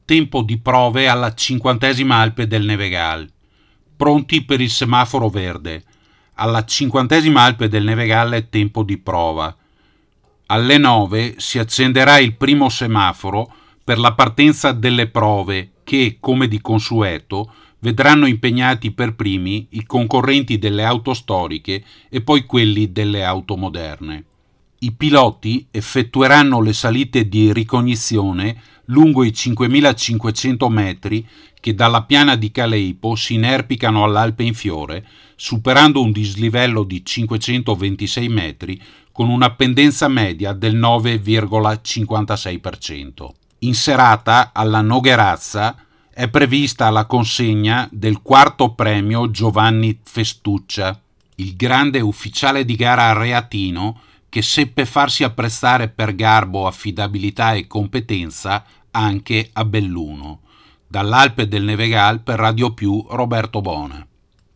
tempo di prove alla 50ª Alpe del Nevegal. Pronti per il semaforo verde. Alla 50ª Alpe del Nevegal è tempo di prova. Alle 9 si accenderà il primo semaforo per la partenza delle prove che, come di consueto, vedranno impegnati per primi i concorrenti delle auto storiche e poi quelli delle auto moderne. I piloti effettueranno le salite di ricognizione lungo i 5500 metri che dalla piana di Caleipo si inerpicano all'Alpe in Fiore, superando un dislivello di 526 metri con una pendenza media del 9,56%. In serata, alla Nogherazza, è prevista la consegna del quarto premio Giovanni Festuccia, il grande ufficiale di gara areatino che seppe farsi apprezzare per garbo, affidabilità e competenza anche a Belluno. Dall'Alpe del Nevegal per Radio Più Roberto Bona.